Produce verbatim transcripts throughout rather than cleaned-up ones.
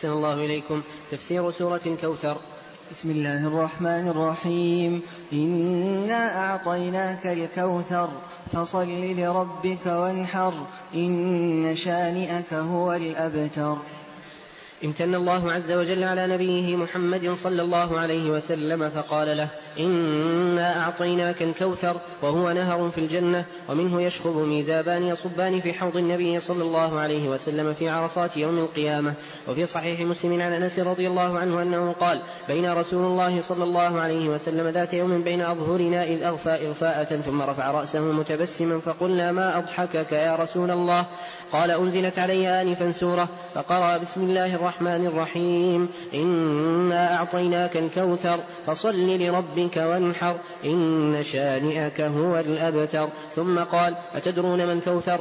أحسن الله إليكم. تفسير سورة الكوثر. بسم الله الرحمن الرحيم. إنا أعطيناك الكوثر فصل لربك وانحر إن شانئك هو الأبتر. امتن الله عز وجل على نبيه محمد صلى الله عليه وسلم فقال له: إنا أعطيناك الكوثر، وهو نهر في الجنة ومنه يشخب ميزابان يصبان في حوض النبي صلى الله عليه وسلم في عرصات يوم القيامة. وفي صحيح مسلم عن أنس رضي الله عنه أنه قال: بين رسول الله صلى الله عليه وسلم ذات يوم بين أظهرنا إذ أغفى إغفاءة ثم رفع رأسه متبسما فقلنا: ما أضحكك يا رسول الله؟ قال: أنزلت علي آنفا سورة فقرأ: بسم الله الرحمن الرحيم إنا أعطيناك الكوثر فصل لربك وانحر إن شانئك هو الأبتر. ثم قال: أتدرون ما الكوثر؟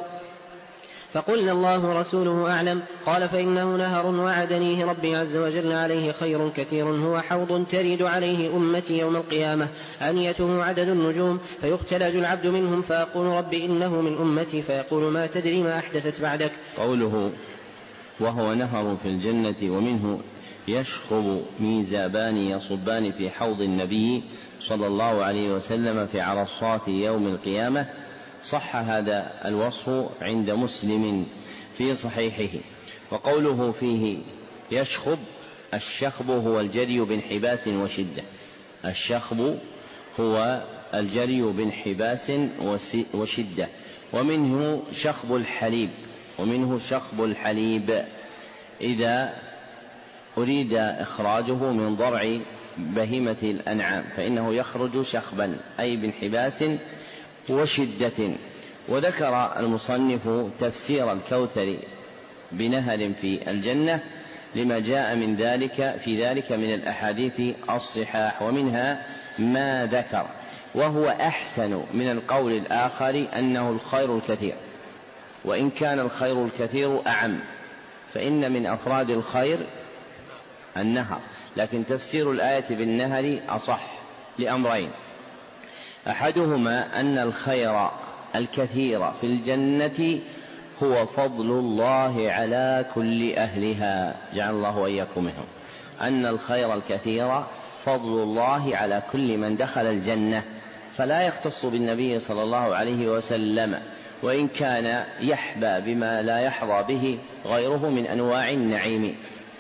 فقلنا: الله ورسوله أعلم. قال: فإنه نهر وعدنيه ربي عز وجل عليه خير كثير، هو حوض ترد عليه أمتي يوم القيامة، آنيته عدد النجوم، فيختلج العبد منهم فأقول: ربي إنه من أمتي، فيقول: ما تدري ما أحدثت بعدك. قوله وهو نهر في الجنة ومنه يشخب ميزابان يصبان في حوض النبي صلى الله عليه وسلم في عرصات يوم القيامة، صح هذا الوصف عند مسلم في صحيحه. وقوله فيه يشخب، الشخب هو الجري بانحباس وشدة، الشخب هو الجري بانحباس وشدة. ومنه شخب الحليب، ومنه شخب الحليب إذا أريد إخراجه من ضرع بهيمة الأنعام فإنه يخرج شخبا أي بانحباس وشدة. وذكر المصنف تفسير الكوثر بنهر في الجنة لما جاء من ذلك في ذلك من الأحاديث الصحاح، ومنها ما ذكر، وهو أحسن من القول الآخر أنه الخير الكثير، وإن كان الخير الكثير أعم، فإن من أفراد الخير النهر، لكن تفسير الآية بالنهر أصح لأمرين: أحدهما أن الخير الكثير في الجنة هو فضل الله على كل أهلها، جعل الله وإياكم منهم، أن الخير الكثير فضل الله على كل من دخل الجنة، فلا يختص بالنبي صلى الله عليه وسلم، وإن كان يحبى بما لا يحظى به غيره من أنواع النعيم.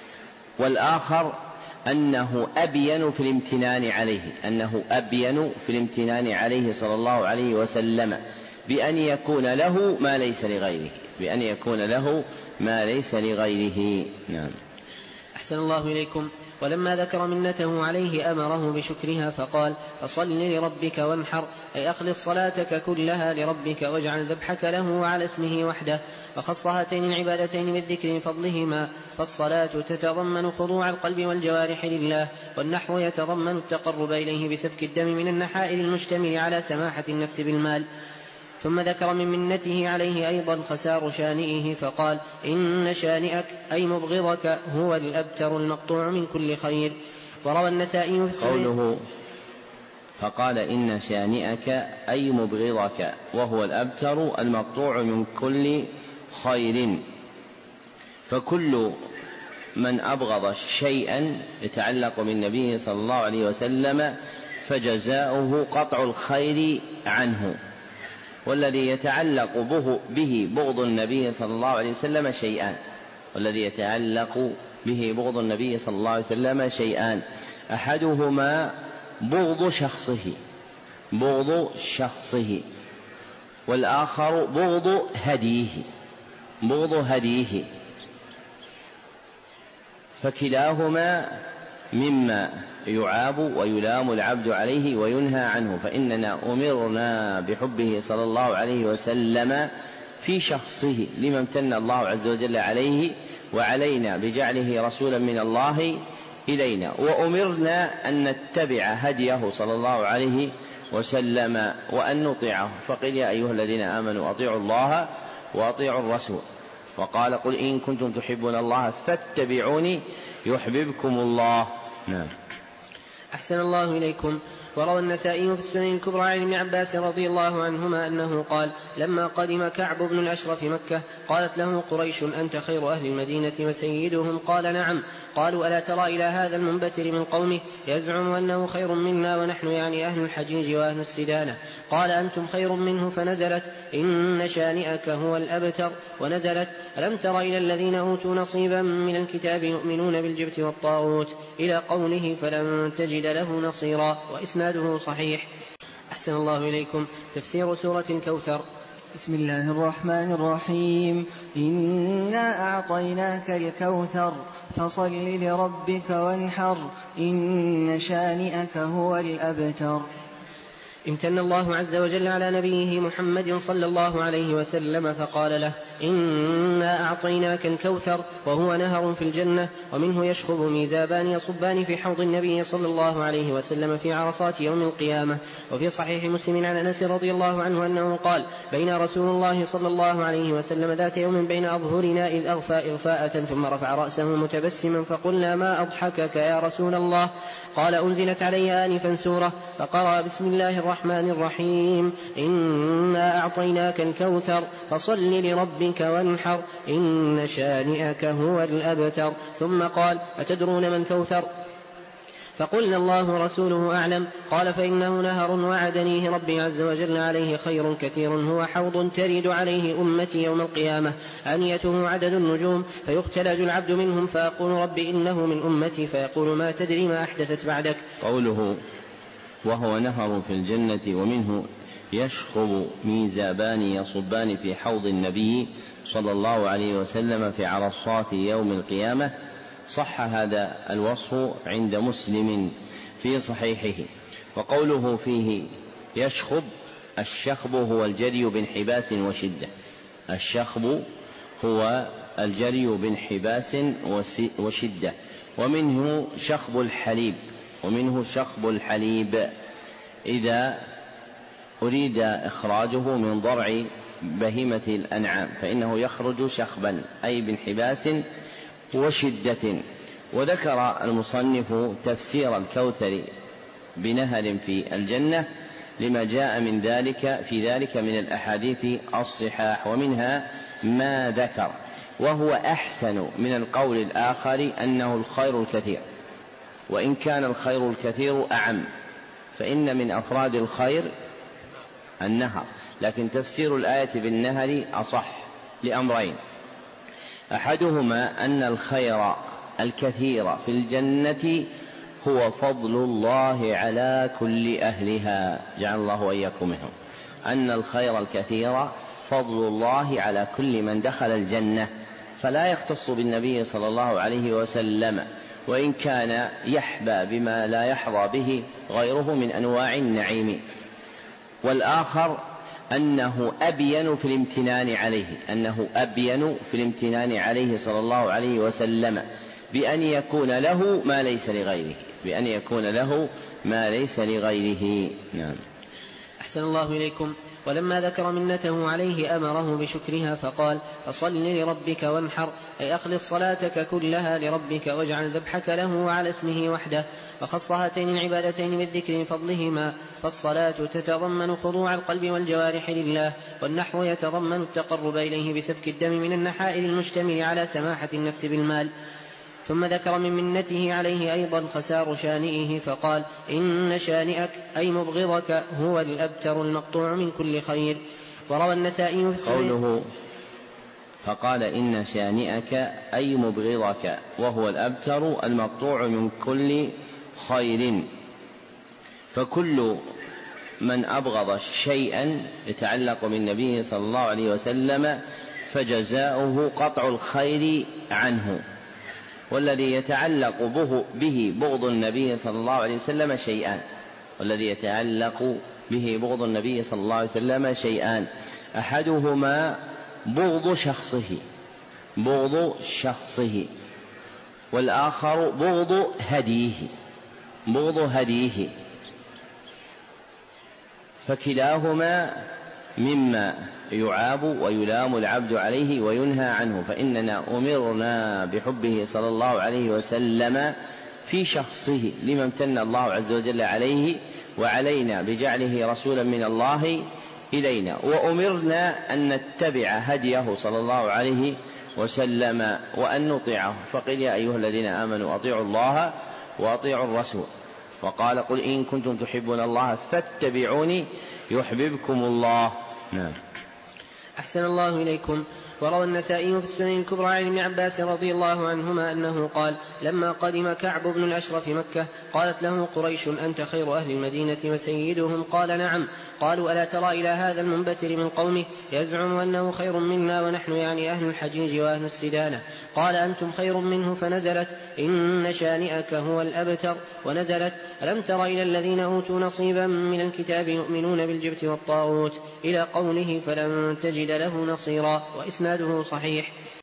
والآخر أنه أبين في الامتنان عليه، أنه أبين في الامتنان عليه صلى الله عليه وسلم بأن يكون له ما ليس لغيره، بأن يكون له ما ليس لغيره. نعم. أحسن الله إليكم. ولما ذكر منته عليه أمره بشكرها فقال: فصل لربك وانحر، أي أخلص صلاتك كلها لربك واجعل ذبحك له وعلى اسمه وحده. وخص هاتين العبادتين بالذكر فضلهما، فالصلاة تتضمن خضوع القلب والجوارح لله، والنحو يتضمن التقرب إليه بسفك الدم من النحائل المشتمل على سماحة النفس بالمال. ثم ذكر من منته عليه أيضا خسار شانئه فقال: إن شانئك أي مبغضك هو الأبتر المقطوع من كل خير. وروى النسائي في قوله فقال إن شانئك أي مبغضك وهو الأبتر المقطوع من كل خير، فكل من أبغض شيئا يتعلق بالنبي صلى الله عليه وسلم فجزاؤه قطع الخير عنه، والذي يتعلق به بغض النبي صلى الله عليه وسلم شيئان والذي يتعلق به بغض النبي صلى الله عليه وسلم شيئان أحدهما بغض شخصه بغض شخصه والآخر بغض هديه بغض هديه فكلاهما مما يعاب ويلام العبد عليه وينهى عنه، فإننا أمرنا بحبه صلى الله عليه وسلم في شخصه لما امتن الله عز وجل عليه وعلينا بجعله رسولا من الله إلينا، وأمرنا أن نتبع هديه صلى الله عليه وسلم وأن نطيعه، فقل يا أيها الذين آمنوا أطيعوا الله وأطيعوا الرسول، وقال قل إن كنتم تحبون الله فاتبعوني يحببكم الله. نعم. أحسن الله إليكم. وروى النسائي في السنن الكبرى عن ابن عباس رضي الله عنهما أنه قال لما قدم كعب بن الأشرف مكة قالت له قريش أنت خير أهل المدينة وسيدهم؟ قال نعم. قالوا ألا ترى إلى هذا المنبتر من قومه يزعم أنه خير منا ونحن يعني أهل الحجيج وأهل السدانة؟ قال أنتم خير منه. فنزلت إن شانئك هو الأبتر، ونزلت ألم تر إلى الذين أوتوا نصيبا من الكتاب يؤمنون بالجبت والطاغوت إلى قوله فلن تجد له نصيرا، وإسناده صحيح. أحسن الله إليكم. تفسير سورة الكوثر. بسم الله الرحمن الرحيم. إنا أعطيناك الكوثر فصل لربك وانحر إن شانئك هو الأبتر. امتن الله عز وجل على نبيه محمد صلى الله عليه وسلم فقال له إنا أعطيناك الكوثر، وهو نهر في الجنة ومنه يشخب ميزابان يصبان في حوض النبي صلى الله عليه وسلم في عرصات يوم القيامة. وفي صحيح مسلم عن أنس رضي الله عنه أنه قال بين رسول الله صلى الله عليه وسلم ذات يوم بين أظهرنا إذ أغفى إغفاءة ثم رفع رأسه متبسما فقلنا ما أضحكك يا رسول الله؟ قال أنزلت علي آنفا سورة فقرأ بسم الله الرحمن الرحيم إنا أعطيناك الكوثر فصل لربك وانحر إن شانئك هو الأبتر. ثم قال أتدرون ما الكوثر؟ فقلنا الله ورسوله أعلم. قال فإنه نهر وعدنيه ربي عز وجل عليه خير كثير، هو حوض ترد عليه أمتي يوم القيامة آنيته عدد النجوم فيختلج العبد منهم فأقول رب إنه من أمتي فيقول ما تدري ما أحدثت بعدك. قوله وهو نهر في الجنة ومنه يشخب ميزابان يصبان في حوض النبي صلى الله عليه وسلم في عرصات يوم القيامة، صح هذا الوصف عند مسلم في صحيحه. وقوله فيه يشخب، الشخب هو الجري بانحباس وشدة، الشخب هو الجري بانحباس وشدة. ومنه شخب الحليب، ومنه شخب الحليب إذا أريد إخراجه من ضرع بهيمة الأنعام فإنه يخرج شخبا أي بانحباس وشدة. وذكر المصنف تفسير الكوثر بنهر في الجنة لما جاء من ذلك في ذلك من الأحاديث الصحاح، ومنها ما ذكر وهو أحسن من القول الآخر أنه الخير الكثير، وإن كان الخير الكثير أعم، فإن من أفراد الخير النهر، لكن تفسير الآية بالنهر أصح لأمرين: أحدهما أن الخير الكثير في الجنة هو فضل الله على كل أهلها، جعل الله وإياكم منهم، أن الخير الكثير فضل الله على كل من دخل الجنة، فلا يختص بالنبي صلى الله عليه وسلم، وإن كان يحبى بما لا يحظى به غيره من أنواع النعيم. والآخر أنه أبين في الامتنان عليه، أنه أبين في الامتنان عليه صلى الله عليه وسلم بأن يكون له ما ليس لغيره، بأن يكون له ما ليس لغيره. نعم. أحسن الله إليكم. ولما ذكر منته عليه أمره بشكرها فقال فصل لربك وانحر، أي أخلص صلاتك كلها لربك واجعل ذبحك له وعلى اسمه وحده. وخص هاتين العبادتين بالذكر فضلهما، فالصلاة تتضمن خضوع القلب والجوارح لله، والنحو يتضمن التقرب إليه بسفك الدم من النحائل المشتمل على سماحة النفس بالمال. ثم ذكر من منته عليه أيضا خسار شانئه فقال إن شانئك أي مبغضك هو الأبتر المقطوع من كل خير. وروى النسائي في قوله فقال إن شانئك أي مبغضك وهو الأبتر المقطوع من كل خير، فكل من أبغض شيئا يتعلق بالنبي صلى الله عليه وسلم فجزاؤه قطع الخير عنه، والذي يتعلق به بغض النبي صلى الله عليه وسلم شيئان والذي يتعلق به بغض النبي صلى الله عليه وسلم شيئان أحدهما بغض شخصه بغض شخصه والآخر بغض هديه بغض هديه فكلاهما مما يعاب ويلام العبد عليه وينهى عنه، فإننا أمرنا بحبه صلى الله عليه وسلم في شخصه لما امتن الله عز وجل عليه وعلينا بجعله رسولا من الله إلينا، وأمرنا أن نتبع هديه صلى الله عليه وسلم وأن نطيعه، فقيل يا أيها الذين آمنوا أطيعوا الله وأطيعوا الرسول، وقال قل إن كنتم تحبون الله فاتبعوني يحببكم الله. نعم. أحسن الله إليكم. وروى النسائي في السنن الكبرى عن ابن عباس رضي الله عنهما أنه قال لما قدم كعب بن الأشرف مكة قالت له قريش أنت خير أهل المدينة وسيدهم؟ قال نعم. قالوا ألا ترى إلى هذا المنبتر من قومه يزعم أنه خير منا ونحن يعني أهل الحجيج وأهل السدانة؟ قال أنتم خير منه. فنزلت إن شانئك هو الأبتر، ونزلت ألم تر إلى الذين أوتوا نصيبا من الكتاب يؤمنون بالجبت والطاغوت إلى قوله فلن تجد له نصيرا، وإسناده صحيح.